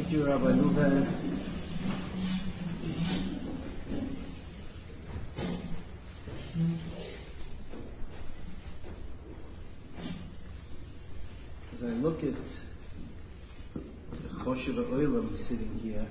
Thank you, Rabbi Luven. As I look at the Choshev Olam sitting here,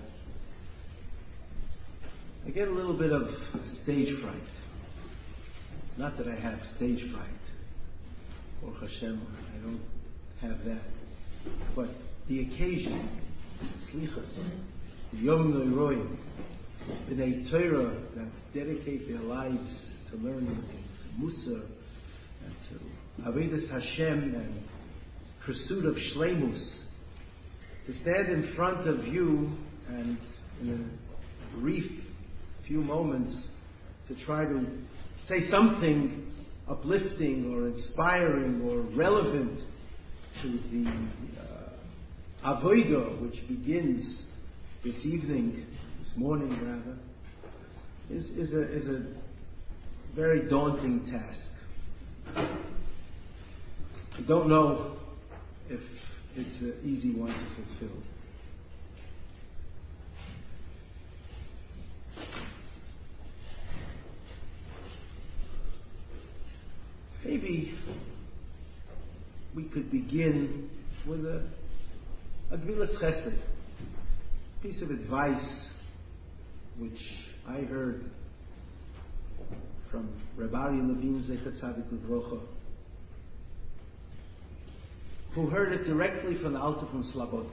I get a little bit of stage fright. Not that I have stage fright. Baruch Hashem, I don't have that. But the occasion, Slichas, the Yom Nooroim, B'nai Torah that dedicate their lives to learning Musar and to Avodas Hashem and pursuit of Shleimus, to stand in front of you and in a brief few moments to try to say something uplifting or inspiring or relevant to the Avodah, which begins this evening, this morning rather, is a very daunting task. I don't know if it's an easy one to fulfill. Maybe we could begin with a Gvilas Chesed, piece of advice which I heard from Reb Aryeh Levine Zecher Tzadik Livrocha, who heard it directly from the Alter from Slobodka.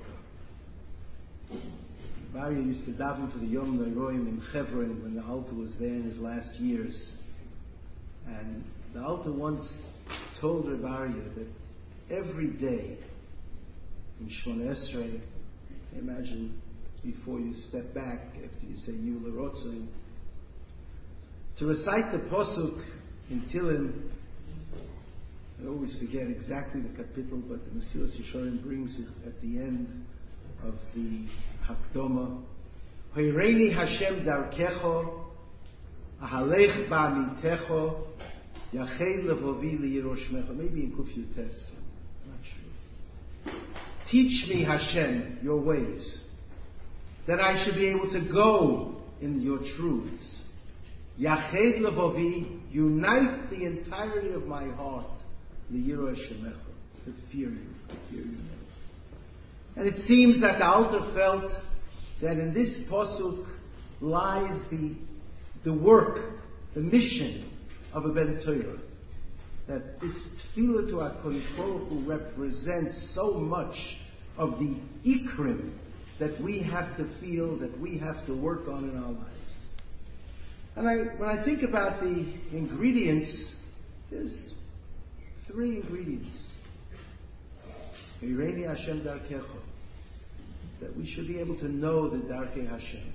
Reb Aryeh used to daven for the Yom Nooroim in Chevron when the Alter was there in his last years, and the Alter once told Reb Aryeh that every day in Shmona Esrei, imagine before you step back after you say Yula Rotzim, to recite the Posuk in Tilim. I always forget exactly the kapitel, but the Mesilas Yesharim brings it at the end of the Hakdoma. Hoireini Hashem darkecho, ahalech ba'amitecho, yachei levovi liyiroshmecha. Maybe in Kuf Yutes. I'm not sure. Teach me, Hashem, your ways, that I should be able to go in your truths. Yached levovi, unite the entirety of my heart, liyiro shemecha, to fear you. And it seems that the Alter felt that in this pasuk lies the work, the mission of a Ben Torah. That this tefillah to HaKadosh Baruch Hu represents so much of the ikrim that we have to feel, that we have to work on in our lives. And when I think about the ingredients, there's 3 ingredients. Eireini Hashem darkecho, that we should be able to know the Darkei Hashem.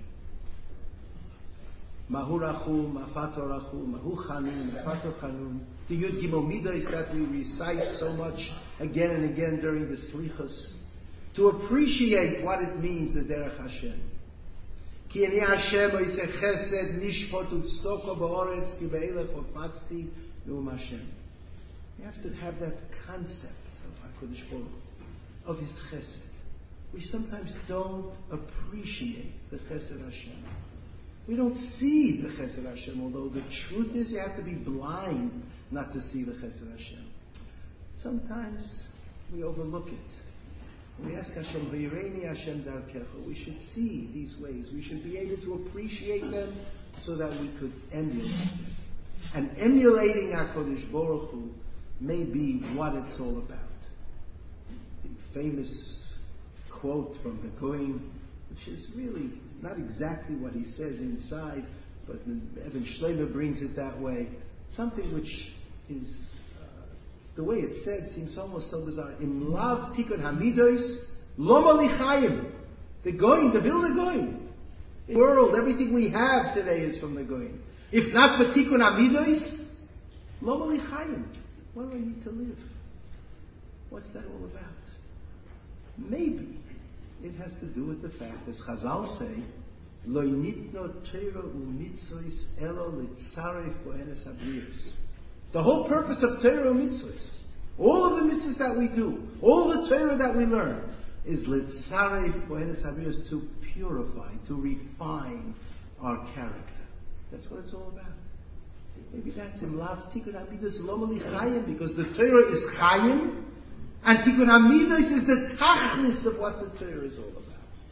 Mahu Rachum, Mafato Rachum, Mahu Chanun, Mafato Chanun. The Yud Gimel Midos that we recite so much again and again during the Slichos, to appreciate what it means, the Derech Hashem. Ki ani Hashem oiseh chesed nishpot utztoko ba'oretz ki be'elech ofatzti ne'um Hashem. You have to have that concept of HaKadosh Baruch Hu, of His chesed. We sometimes don't appreciate the chesed Hashem. We don't see the chesed Hashem, although the truth is you have to be blind not to see the chesed Hashem. Sometimes we overlook it. We ask Hashem, V'yireini Hashem darkecha. We should see these ways. We should be able to appreciate them so that we could emulate them. And emulating HaKadosh Baruch Hu may be what it's all about. The famous quote from the Goyim, which is really not exactly what he says inside, but Evan Shleimer brings it that way. Something which is, the way it's said seems almost so bizarre. Im lav tikun hamidos loma lichayim. The Goyim, the Vilna Goyim. In the world, everything we have today is from the Goyim. If not for tikun hamidos, loma lichayim. What do I need to live? What's that all about? Maybe it has to do with the fact, as Chazal say, Lo nitno Torah u'mitzvos elo litzaref kohenes habriyos. The whole purpose of Torah u'mitzvos, all of the mitzvahs that we do, all the Torah that we learn, is litzaref kohenes habrios, to purify, to refine our character. That's what it's all about. Maybe that's in Lav Tikkun Hamidus Lomali Chayim, because the Torah is Chayim, and Tikkun Hamidus is the tachlis of what the Torah is all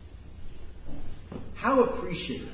about. How appreciative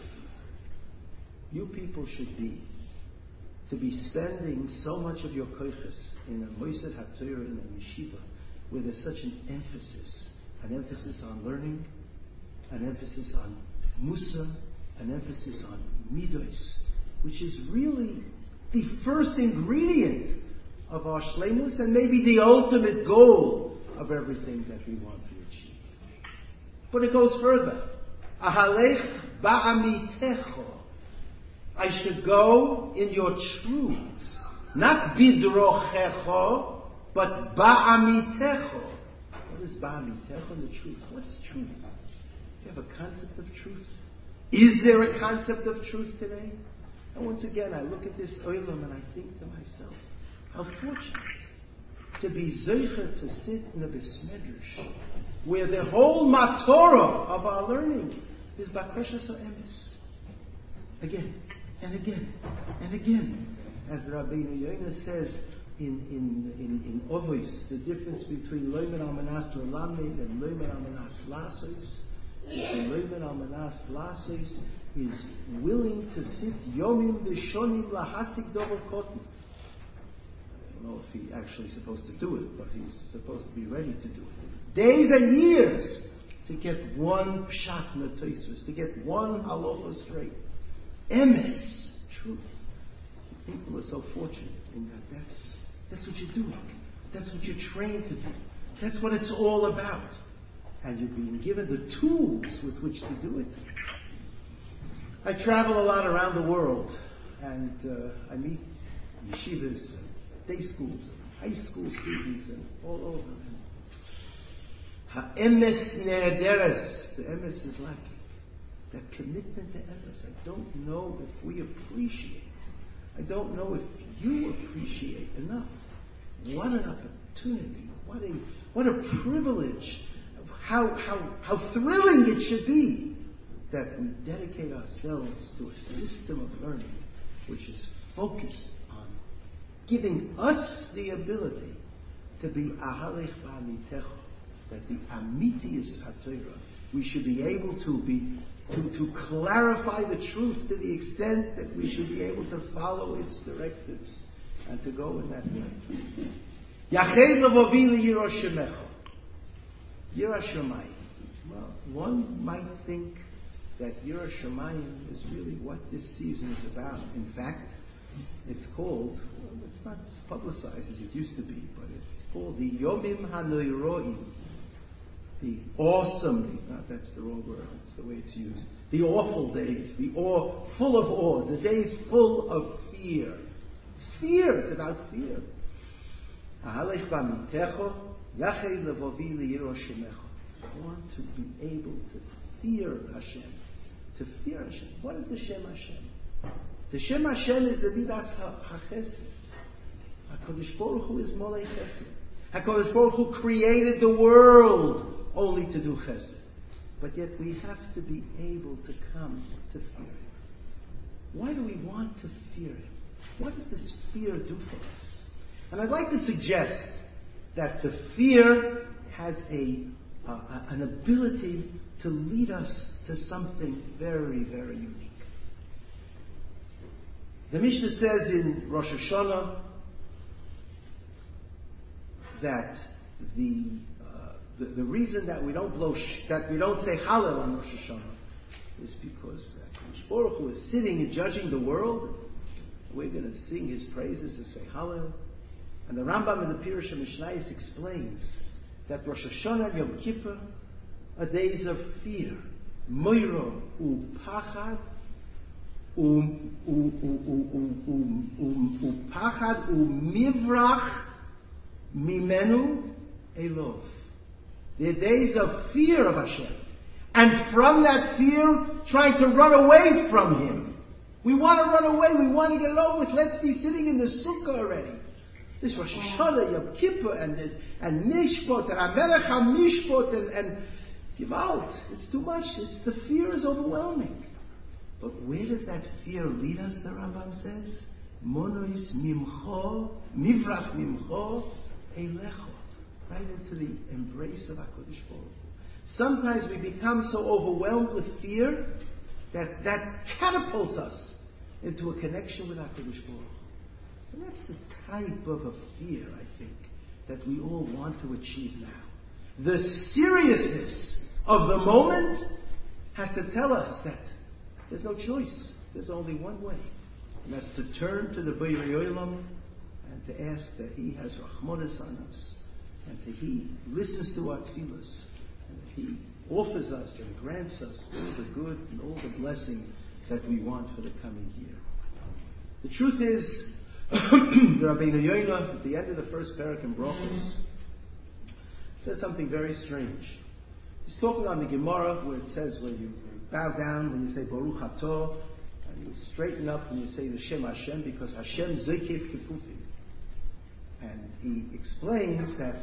you people should be to be spending so much of your koiches in a Moised HaTorah, in a yeshiva, where there's such an emphasis on learning, an emphasis on Musa, an emphasis on Midos, which is really the first ingredient of our shleimus and maybe the ultimate goal of everything that we want to achieve. But it goes further. Ahalech ba'amitecho. I should go in your truths. Not bidrochecho, but ba'amitecho. What is ba'amitecho, the truth? What is truth? Do you have a concept of truth? Is there a concept of truth today? And once again, I look at this olam and I think to myself, how fortunate to be zeicher to sit in a besmedrash, where the whole matorah of our learning is bakoshes ha'emes. Again, and again, and again. As Rabbeinu Yonah says in Ovos, the difference between loimen almanas lelamed and loimen almanas lasos. The loimen almanas lasos is willing to sit yomim v'shonim lahasik dovel kotten. I don't know if he's actually supposed to do it, but he's supposed to be ready to do it. Days and years to get one pshat netosus, to get one halacha straight. Emes, truth. People are so fortunate in that that's what you're doing. That's what you're trained to do. That's what it's all about. And you're being given the tools with which to do it. I travel a lot around the world, and I meet yeshivas, day schools, high school students, and all over. Ha'emes ne'ederes. The emes is lacking. That commitment to emes. I don't know if we appreciate. I don't know if you appreciate enough. What an opportunity. What a privilege. How thrilling it should be that we dedicate ourselves to a system of learning which is focused on giving us the ability to be ahalech ba'amitecho, that the amitius haTorah, we should be able to clarify the truth to the extent that we should be able to follow its directives and to go in that way. Yached levovi liyiras shemecha. Yiras Shamayim. Well, one might think that Yiras Shamayim is really what this season is about. In fact, it's called, it's not as publicized as it used to be, but it's called the Yomim HaNoiroim. The awesome, that's the wrong word, that's the way it's used. The awful days, full of awe, the days full of fear. It's fear, it's about fear. Ahalech b'amitecho, yached levovi liyiras shemecha. I want to be able to fear Hashem. To fear Hashem. What is the Shem Hashem? The Shem Hashem is the Midas HaChesed. HaKadosh Baruch Hu is Molei Chesed. HaKadosh Baruch Hu created the world only to do Chesed. But yet we have to be able to come to fear Him. Why do we want to fear Him? What does this fear do for us? And I'd like to suggest that the fear has an ability to lead us to something very, very unique. The Mishnah says in Rosh Hashanah that the reason that we don't say Hallel on Rosh Hashanah is because Kadosh Baruch Hu is sitting and judging the world. We're going to sing His praises and say Hallel. And the Rambam in the Pirush HaMishnayos explains that Rosh Hashanah and Yom Kippur are days of fear. Moiro upachad upachad umivrach mimenu elov. They're days of fear of Hashem. And from that fear, trying to run away from Him. We want to run away. We want to get it over with. Let's be sitting in the sukkah already. This Rosh Hashanah, Yom Kippur, and Mishpot, and Amelech HaMishpot, and Gewalt. It's too much. The fear is overwhelming. But where does that fear lead us, the Rambam says? Monois mimcho, mivrach mimcho, eilecho. Right into the embrace of HaKadosh Baruch Hu. Sometimes we become so overwhelmed with fear that catapults us into a connection with HaKadosh Baruch Hu. And that's the type of a fear, I think, that we all want to achieve now. The seriousness of the moment has to tell us that there's no choice. There's only one way. And that's to turn to the Borei Olam and to ask that He has Rachmanis on us, and that He listens to our tefillas, and that He offers us and grants us all the good and all the blessing that we want for the coming year. The truth is, the Rabbeinu Yonah, at the end of the first parak in Brachos, says something very strange. He's talking on the Gemara where it says when you bow down, when you say Baruch Atah, and you straighten up when you say the Shem Hashem, because Hashem Zekef Kefufim. And he explains that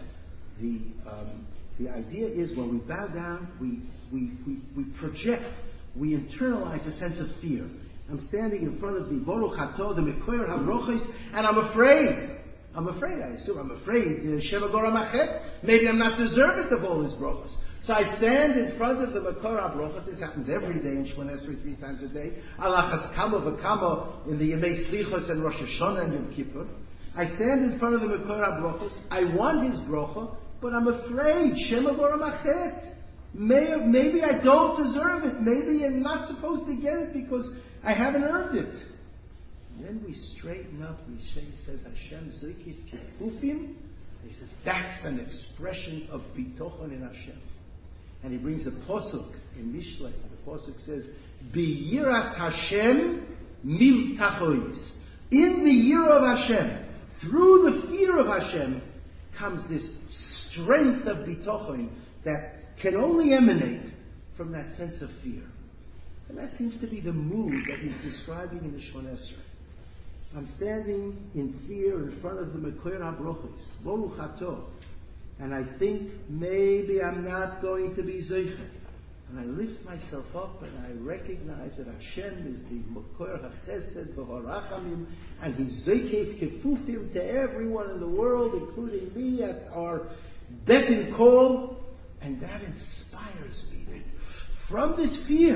the idea is when we bow down, we project, we internalize a sense of fear. I'm standing in front of the Baruch Atah, the Mekoyer HaBrochos, and I'm afraid. I assume I'm afraid. Sheva Gora Machet. Maybe I'm not deserving of all his brachos. So I stand in front of the Mekoyer HaBrochos. This happens every day in Shemona Esrei 3 times a day. Alachas Kama V'Kama in the Yemei Slichos and Rosh Hashanah and Yom Kippur. I stand in front of the Mekoyer HaBrochos. I want his bracha, but I'm afraid. Sheva Gora Machet. Maybe I don't deserve it. Maybe I'm not supposed to get it because I haven't earned it. And then we straighten up. He says, Hashem Zekef Kefufim. He says, that's an expression of bitochon in Hashem. And he brings a posuk in Mishlei. The posuk says, B'yiras Hashem miltachois. In the year of Hashem, through the fear of Hashem, comes this strength of bitochon that can only emanate from that sense of fear. And that seems to be the mood that he's describing in the Shemona Esrei. I'm standing in fear in front of the Mekoyer HaBrochos, Baruch Atah, and I think maybe I'm not going to be Zeicher. And I lift myself up and I recognize that Hashem is the Mekoyer HaChesed V'Harachamim, and He's Zeikev Kefufim to everyone in the world, including me, at our beck and call. And that inspires me. From this fear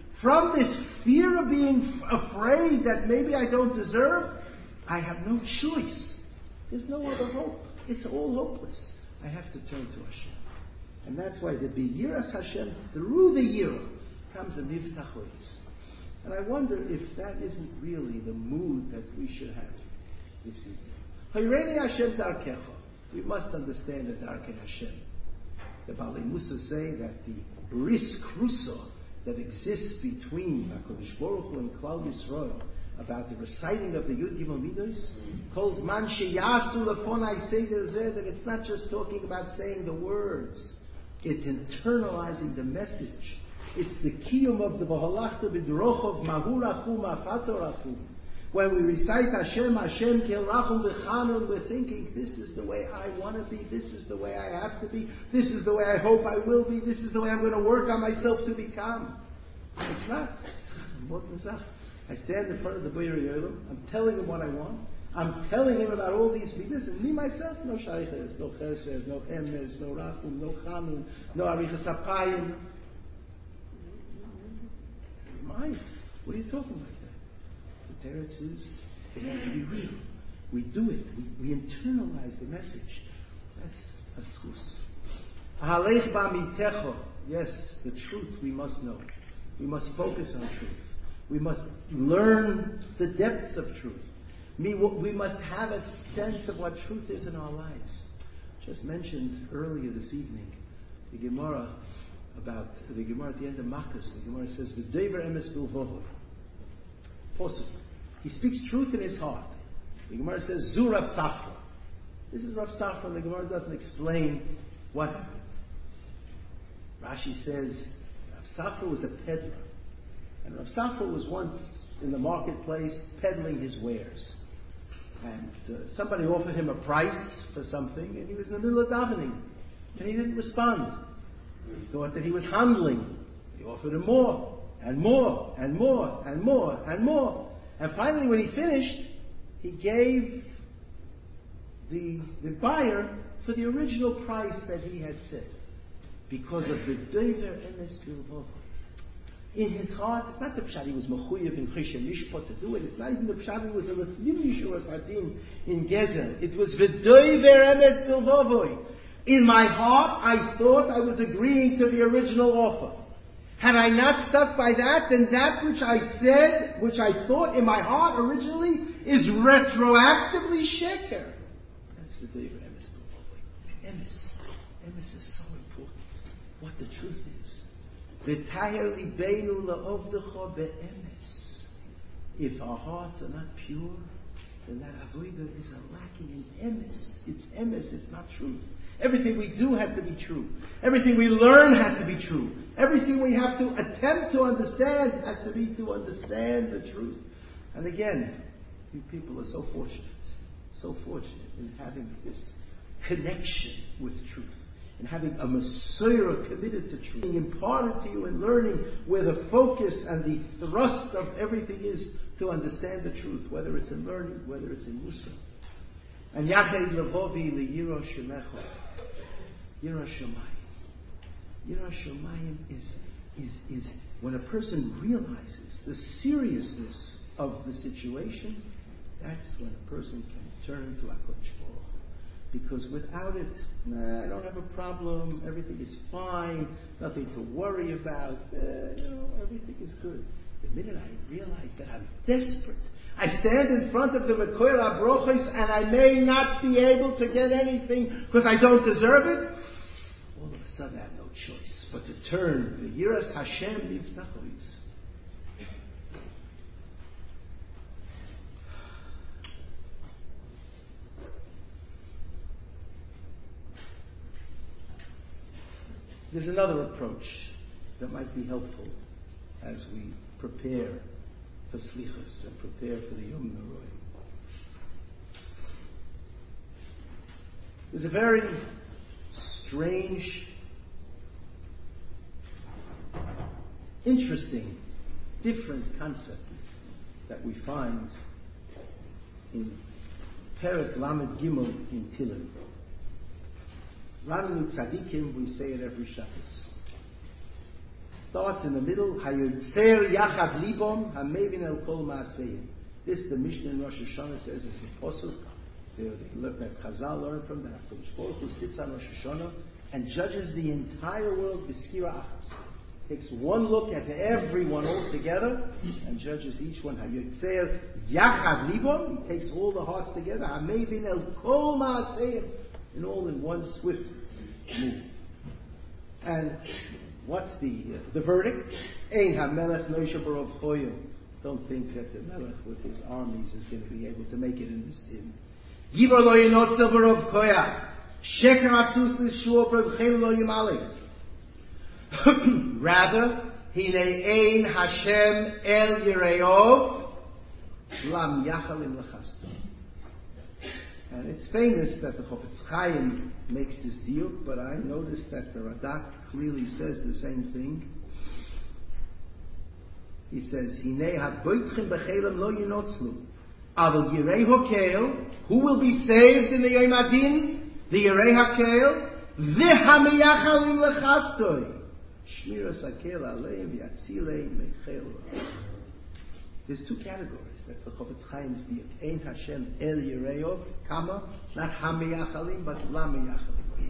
of being afraid that maybe I don't deserve, I have no choice. There's no other hope. It's all hopeless. I have to turn to Hashem. And that's why the B'yiras Hashem, through the year, comes a Miftach Oitz. And I wonder if that isn't really the mood that we should have this evening. Hayreni Hashem Darkecha. We must understand the Darkei Hashem. The Balei Musa say that the bris krusa that exists between HaKadosh Baruch Hu and Klal Yisrael about the reciting of the Yud Gimel Midos, Kol Zman Sheyasu Lefonai Seder Zeh, that it's not just talking about saying the words, it's internalizing the message. It's the kiyum of the V'halachta B'drochov Mahu Rachum Afato Rachum. When we recite Hashem, Hashem Kel Rachum V'chanun, we're thinking, this is the way I want to be, this is the way I have to be, this is the way I hope I will be, this is the way I'm going to work on myself to become. It's not. I stand in front of the Borei Olam, I'm telling him what I want, I'm telling him about all these midas, and me myself, no shayches, no chesed, no emes, no rachum, no chanun, no arichas apayim. Mine? What are you talking about? The teretz is, it has to be real. We do it. We internalize the message. That's a schus. Ahalech ba'mitecho. Yes, the truth we must know. We must focus on truth. We must learn the depths of truth. We must have a sense of what truth is in our lives. Just mentioned earlier this evening, the Gemara about the Gemara at the end of Makkos. The Gemara says, "V'dever emes bilvovo." Possible. He speaks truth in his heart. The Gemara says, "Zu Rav Safra." This is Rav Safra. The Gemara doesn't explain what happened. Rashi says, Rav Safra was a peddler, and Rav Safra was once in the marketplace peddling his wares. And somebody offered him a price for something, and he was in the middle of davening, and he didn't respond. He thought that he was handling. He offered him more, and more, and more, and more, and more. And finally, when he finished, he gave the buyer for the original price that he had said. Because of the Dover Emes Bilvov. In his heart, it's not the pshat he was mechuyev in Chesed Mishpat to do it. It's not even the pshat he was a lefnim Yishuas Hadin in Gezer. It was the Dover Emes Bilvov. In my heart, I thought I was agreeing to the original offer. Had I not stuck by that, then that which I said, which I thought in my heart originally, is retroactively sheker. That's the Dover Emes Bilvov. Emes is so important. What the truth is. If our hearts are not pure, then that avodah is a lacking in emes. It's emes, it's not truth. Everything we do has to be true. Everything we learn has to be true. Everything we have to attempt to understand has to be to understand the truth. And again, you people are so fortunate in having this connection with truth. And having a Messiah committed to truth, being imparted to you and learning where the focus and the thrust of everything is to understand the truth, whether it's in learning, whether it's in Musa. And Yached Levovi Le'Yira Shemecha. Yira Shemayim. Yira Shemayim is when a person realizes the seriousness of the situation, that's when a person can turn to HaKadosh Baruch Hu. Because without it, I don't have a problem, everything is fine, nothing to worry about, everything is good. The minute I realize that I'm desperate, I stand in front of the Mekoyer HaBrochos and I may not be able to get anything because I don't deserve it, all of a sudden I have no choice but to turn the Yiras Hashem B'Yiftachois. There's another approach that might be helpful as we prepare for Slichus and prepare for the Yom Noroi. There's a very strange, interesting, different concept that we find in Perek Lamed Gimel in Tehillim. Ranu Tzadikim, we say it every Shabbos. Starts in the middle, Hayotzer Yachad Libom, Hamevin El Kol Ma'aseyim. This, the Mishnah in Rosh Hashanah says, is the Posuk. That Chazal learned from that. HaKadosh Baruch Hu sits on Rosh Hashanah and judges the entire world B'skira Achas. Takes one look at everyone all together and judges each one. Hayotzer Yachad Libom, he takes all the hearts together. Hamevin El Kol Ma'aseyim. And all in one swift move. And what's the verdict? Ein HaMelech Noisha Barov Choyim. Don't think that the Melech with his armies is going to be able to make it in this din. Givar lo yinotzel barov koyach. Sheker asus l'shua b'chel lo yimalek. Rather, hine ein Hashem el yireov lam yachalim l'chasto. And it's famous that the Chofetz Chaim makes this diuk, but I noticed that the Radak clearly says the same thing. He says, "Hinei haboitchem b'chelam lo yinotzlu, aval yirei hakel, who will be saved in the Yom Adin? The yirei hakel, v'hamiyachalim lechastoi, shmiras hakel aleim v'yatzilei mechel." There's two categories. That's the Chofetz Chaim's diuk. Ein Hashem el yireov, kama, not hamiyachalim, but lamiyachalim.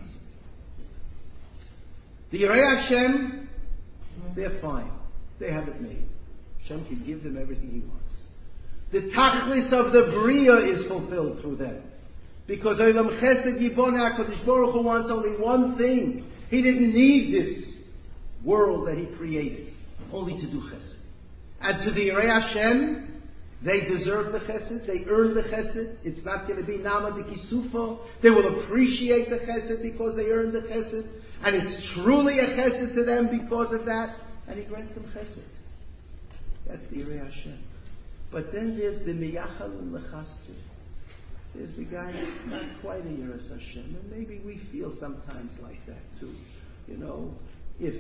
The Yirei Hashem, they're fine. They have it made. Hashem can give them everything He wants. The tachlis of the Bria is fulfilled through them. Because Olam Chesed Yiboneh, HaKadosh Baruch Hu wants only one thing. He didn't need this world that He created, only to do Chesed. And to the Yirei Hashem, they deserve the chesed. They earn the chesed. It's not going to be nama de kisufo. They will appreciate the chesed because they earned the chesed. And it's truly a chesed to them because of that. And He grants them chesed. That's the Yirei Hashem. But then there's the miyachal and lechastu. There's the guy that's not quite a Yiras Hashem, and maybe we feel sometimes like that too. You know, if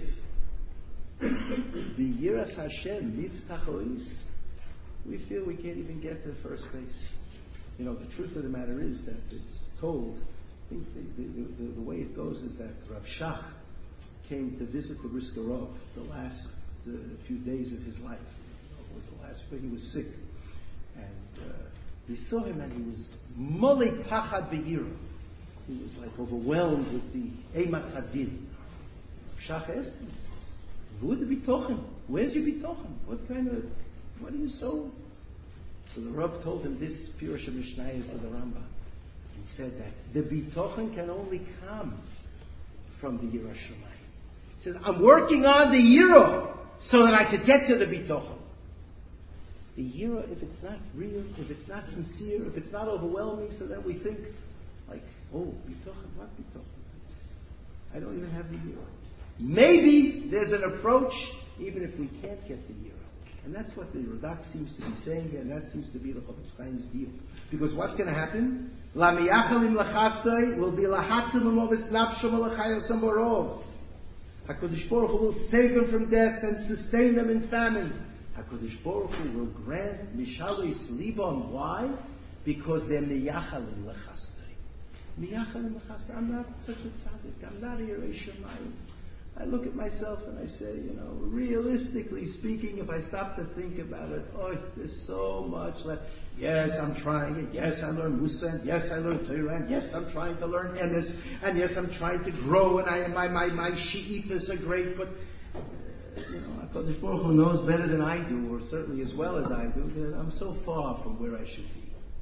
the Yiras Hashem Miftach Ois, we feel we can't even get to the first base. You know, the truth of the matter is that it's told, I think the way it goes is that Rav Shach came to visit the Brisker Rov the last few days of his life. It was the last, but he was sick. And he saw him and he was Molei Pachad Ve'ira. He was like overwhelmed with the Eimas Hadin. Rav Shach asked him, who would the bitochen? Where's your bitochen? What are you so? So the Rav told him this Pirush Mishnayos of the Rambam. He said that the bitochen can only come from the Yirah Shamayim. He says, I'm working on the Yirah so that I could get to the bitochen. The Yirah, if it's not real, if it's not sincere, if it's not overwhelming, so that we think like, oh, bitochen, what bitochen? I don't even have the Yirah. Maybe there's an approach, even if we can't get the Yirah. And that's what the Radak seems to be saying here, and that seems to be the Chofetz Chaim's deal. Because what's going to happen? La miyachalim lachasei will be lahatzim umovis nafshom alachayosam borov. HaKadosh Baruch Hu will save them from death and sustain them in famine. HaKadosh Baruch Hu will grant mishalis libon. Why? Because they're miyachalim lachasei. Miyachalim lachasei. I'm not such a tzaddik. I'm not a Yirei Shamayim. I look at myself and I say, you know, realistically speaking, if I stop to think about it, there's so much left. Yes, I'm trying it. Yes, I learn Musa. And yes, I learn Torah. And yes, I'm trying to learn Emes. And yes, I'm trying to grow. And my she'ifas are great. But, you know, HaKadosh Baruch Hu knows better than I do, or certainly as well as I do, that I'm so far from where I should be.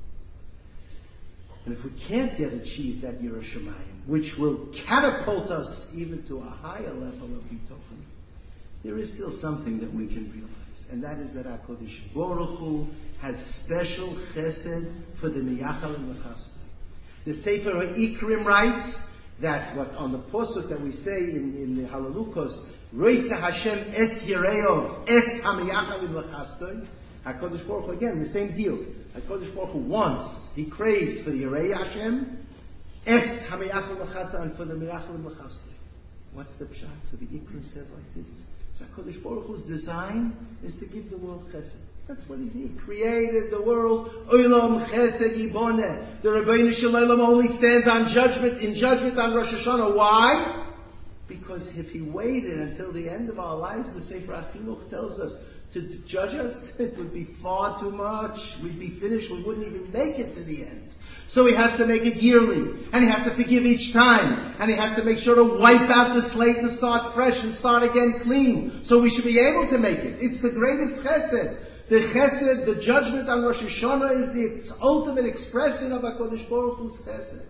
And if we can't yet achieve that Yirah Shamayim, which will catapult us even to a higher level of bitochen, there is still something that we can realize, and that is that HaKadosh Baruch Hu has special chesed for the miyachalim l'chasdei. The Sefer HaIkrim writes that what on the posuk that we say in the Halelukos, Roitza Hashem es Yireov es hamiyachalim l'chasdei. HaKadosh Baruch Hu, again, the same deal. HaKadosh Baruch Hu wants, he craves for the Yirei Hashem, es hamiyachalim l'chasdei, and for the miyachalim l'chasdei. What's the pshat? So the Ikrim says like this. So HaKadosh Baruch Hu's design is to give the world chesed. That's what he created the world. Olam chesed yiboneh. The Rebbeinu Shalom only stands on judgment, in judgment on Rosh Hashanah. Why? Because if he waited until the end of our lives, the Sefer HaChinuch tells us, to judge us, it would be far too much. We'd be finished. We wouldn't even make it to the end. So he has to make it yearly. And he has to forgive each time. And he has to make sure to wipe out the slate and start fresh and start again clean. So we should be able to make it. It's the greatest chesed. The chesed, the judgment on Rosh Hashanah is the ultimate expression of HaKadosh Baruch Hu's chesed.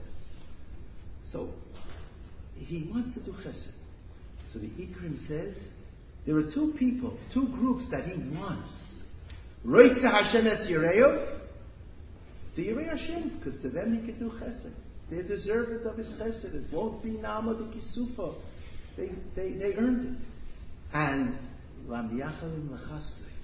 So he wants to do chesed. So the Ikrim says, there are two people, two groups that he wants. Roitza Hashem es Yireov, the Yirei Hashem, because to them he can do chesed. They're deserving of his chesed. It won't be Nama de Kisufa. They earned it. And La Miyachalim L'chasdei,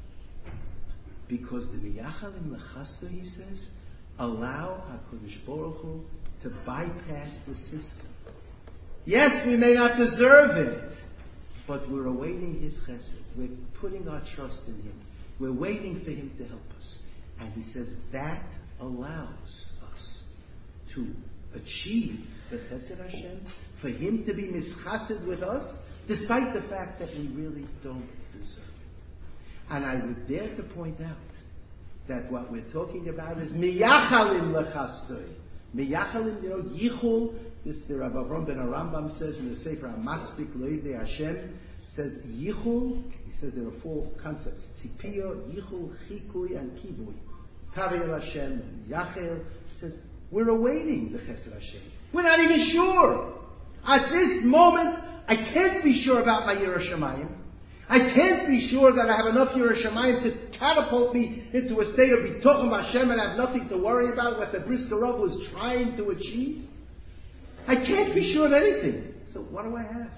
because the Miyachalim L'chasdei, he says, allow HaKadosh Baruch Hu to bypass the system. Yes, we may not deserve it, but we're awaiting his chesed. We're putting our trust in him. We're waiting for him to help us. And he says that allows us to achieve the chesed Hashem, for him to be mischased with us, despite the fact that we really don't deserve it. And I would dare to point out that what we're talking about is miyachalim l'chasdei. Miyachalim, yichul. This the Rabbi Avram ben Arambam says in the Sefer HaMaspik Lo'evdei Hashem, says yichul. He says there are four concepts: tzipio, yichul, chikui, and kibui. Kari Hashem and Yachel. He says we're awaiting the Chesed Hashem. We're not even sure. At this moment, I can't be sure about my Yirah Shamayim. I can't be sure that I have enough Yirah Shamayim to catapult me into a state of bitochen Hashem and have nothing to worry about what the Brisker Rov was trying to achieve. I can't be sure of anything. So what do I have?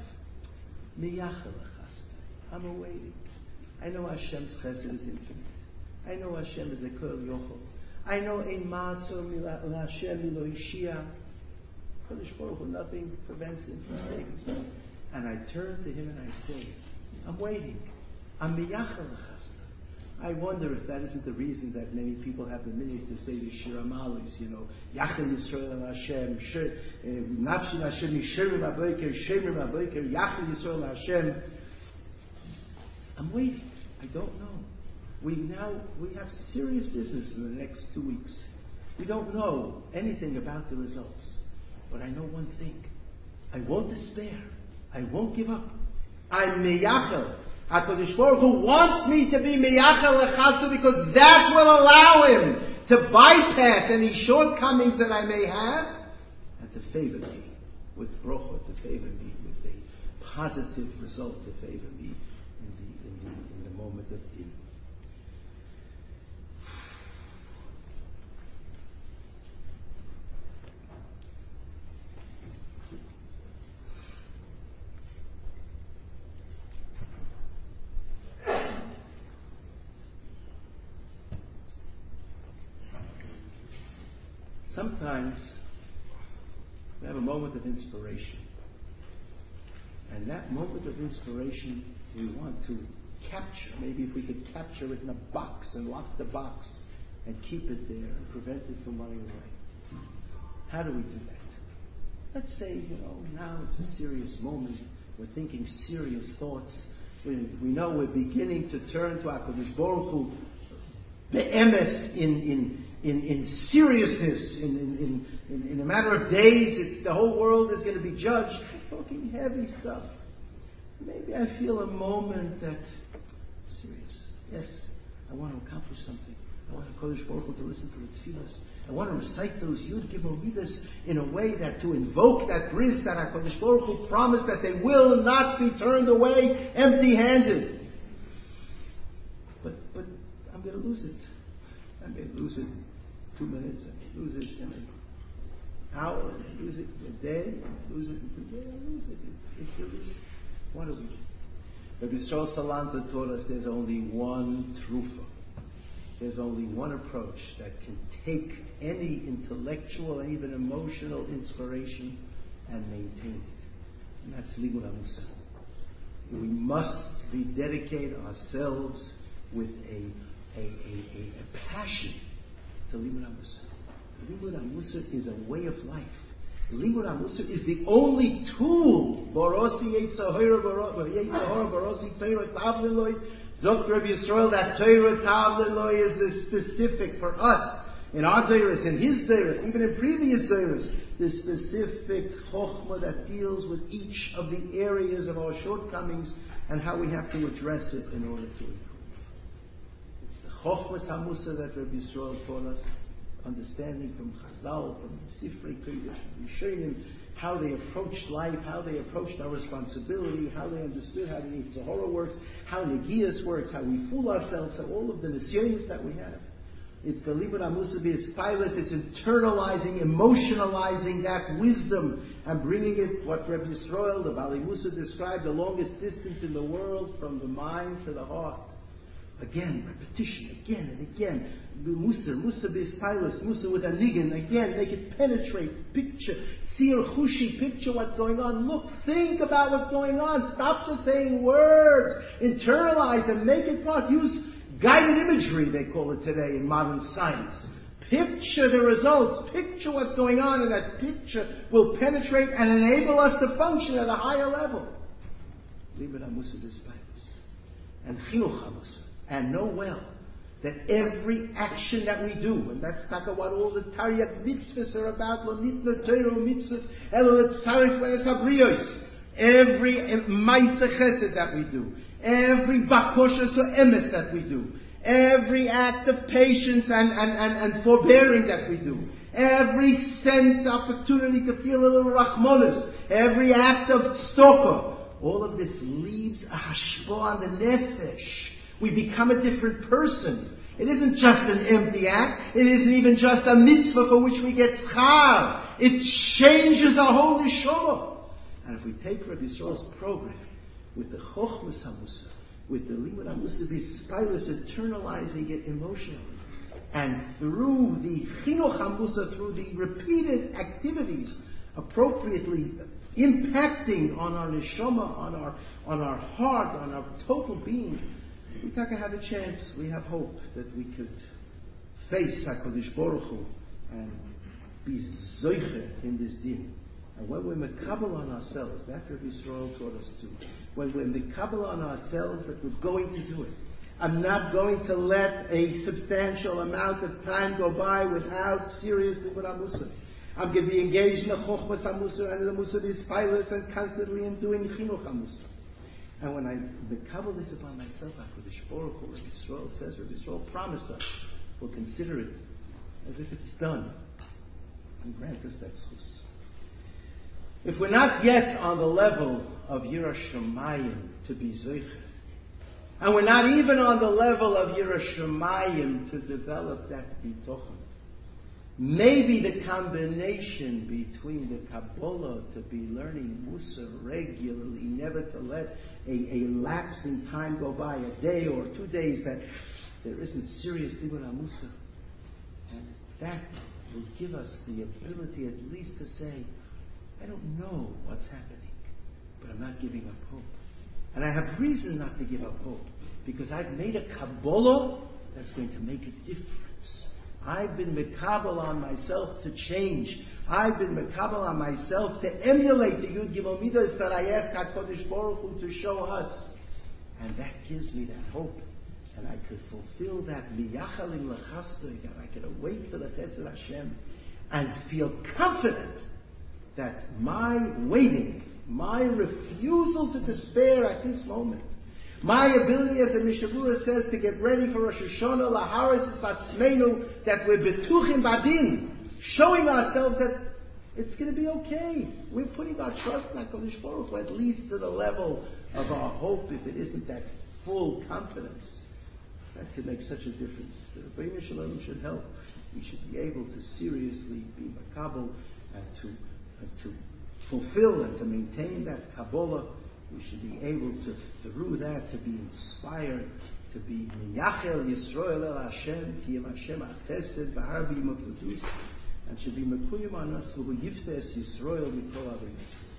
I'm awaiting. I know Hashem's chesed is infinite. I know Hashem is a kol yochel. I know ein ma'atzor Hashem milo ishia. Kodesh Baruch Hu, nothing prevents him from saving me. And I turn to him and I say, I'm waiting. I'm miyachal l'chasta. I wonder if that isn't the reason that many people have the minute to say the Shir Amalis, Yachal Yisrael al Hashem, Nafshi Hashem, Yishirim HaBoker, Shemim HaBoker, Yachal Yisrael al Hashem. I'm waiting. I don't know. We have serious business in the next 2 weeks. We don't know anything about the results. But I know one thing. I won't despair. I won't give up. I'm meyachel. HaKadosh Baruch Hu wants me to be meyachel l'chasdu because that will allow him to bypass any shortcomings that I may have and to favor me with bracha, to favor me with a positive result, to favor me in the moment of din. Sometimes we have a moment of inspiration. And that moment of inspiration we want to capture. Maybe if we could capture it in a box and lock the box and keep it there and prevent it from running away. How do we do that? Let's say, now it's a serious moment. We're thinking serious thoughts. We know we're beginning to turn to HaKadosh Baruch Hu be'emes in seriousness, in a matter of days, the whole world is going to be judged. We're talking heavy stuff. Maybe I feel a moment that serious. Yes, I want to accomplish something. I want Kodesh Baruch Hu to listen to the tefillas. I want to recite those Yud Gimel Midas in a way that to invoke that bris that HaKadosh Baruch Hu promised that they will not be turned away empty-handed. But I'm going to lose it. I may lose it 2 minutes, I may lose it in an hour, I may lose it in a day, I may lose it in 2 days, I lose it. It's a lose. What do we do? Rabbi Yisrael Salanter taught us there's only one trufa. There's only one approach that can take any intellectual and even emotional inspiration and maintain it. And that's Limud HaMusar. We must rededicate ourselves with a passion to Limud HaMusar. Limud HaMusar is a way of life. Limud HaMusar is the only tool. Borosi Yetzahara Borosi Torah Tavleloi. Zok Rabbi Yisrael, that Torah Tavleloi is the specific for us. In our Deiros, in his Deiros, even in previous Deiros, the specific Chokhmah that deals with each of the areas of our shortcomings and how we have to address it in order to improve. Chochmas HaMusar that Rabbi Yisrael taught us, understanding from Chazal, from the Sifrei Kodesh, from Rishonim, how they approached life, how they approached our responsibility, how they understood how the Yetzer Hara works, how Negias works, how we fool ourselves, how all of the Nisyonis that we have. It's the Limud HaMusar B'Espilus, it's internalizing, emotionalizing that wisdom and bringing it, what Rabbi Yisrael, the Bali Musa described, the longest distance in the world from the mind to the heart. Again, repetition, again and again. The Musa B'Espilus, Musa with a nigan, again, make it penetrate, picture, Sir Chushi, picture what's going on. Look, think about what's going on. Stop just saying words. Internalize them, make it part. Use guided imagery, they call it today in modern science. Picture the results. Picture what's going on, and that picture will penetrate and enable us to function at a higher level. Limud HaMusar B'Espilus. And Chinuch HaMusar. And know well that every action that we do, and that's not what all the Taryag mitzvahs are about, every Maaseh Chesed that we do, every Bakosha to Emes that we do, every act of patience and forbearing that we do, every sense opportunity to feel a little Rachmanis, every act of tzedakah, all of this leaves a hashpah on the nefesh. We become a different person. It isn't just an empty act. It isn't even just a mitzvah for which we get schar. It changes our whole neshama. And if we take Rabbi Yisrael's program with the Chochmas HaMusar, with the Limud HaMusar B'Espilus, internalizing it emotionally, And through the Chinuch HaMusa, through the repeated activities appropriately impacting on our neshama, on our heart, on our total being, we have a chance, we have hope that we could face HaKadosh Baruch Hu and be zoiche in this din. And when we're mekabel on ourselves, that Rabbi Yisrael taught us too. When we're mekabel on ourselves that we're going to do it. I'm not going to let a substantial amount of time go by without serious Limud HaMusa. I'm going to be engaged in the Chochmas HaMusa and the Musa D'Ispailis and constantly in doing Chinuch HaMusa. And when I mekabel this upon myself, HaKadosh Baruch Hu, Rabbi Yisrael says, Rabbi Yisrael promised us, we'll consider it as if it's done. And grant us that schus. If we're not yet on the level of Yirah Shamayim to be Zoiche, and we're not even on the level of Yirah Shamayim to develop that bitochen, maybe the combination between the Kabbalah to be learning Musa regularly, never to let a lapse in time go by, a day or 2 days that there isn't serious Limud HaMusa, and that will give us the ability at least to say, I don't know what's happening, but I'm not giving up hope. And I have reason not to give up hope, because I've made a Kabbalah that's going to make a difference. I've been mekabel on myself to change. I've been mekabel on myself to emulate the Yud Gimel Midas that I ask HaKadosh Baruch Hu to show us. And that gives me that hope. And I could fulfill that miyachalim lechastoi, that I could await for the Chesed Hashem and feel confident that my waiting, my refusal to despair at this moment, my ability, as the Mishnah Berurah says, to get ready for Rosh Hashanah, laharis es atzmeinu, that we're betuchim badin, showing ourselves that it's going to be okay. We're putting our trust in HaKadosh Baruch Hu, at least to the level of our hope, if it isn't that full confidence. That could make such a difference. The Rebbeinu Shalom should help. We should be able to seriously be makabel and to fulfill and to maintain that Kabbalah. We should be able to, through that, to be inspired, to be miyachel Yisrael el Hashem, ki yem Hashem achesed v'harbi yimafudus, and should be mekuyim on us, v'hu yiftes Yisrael mikol avinos.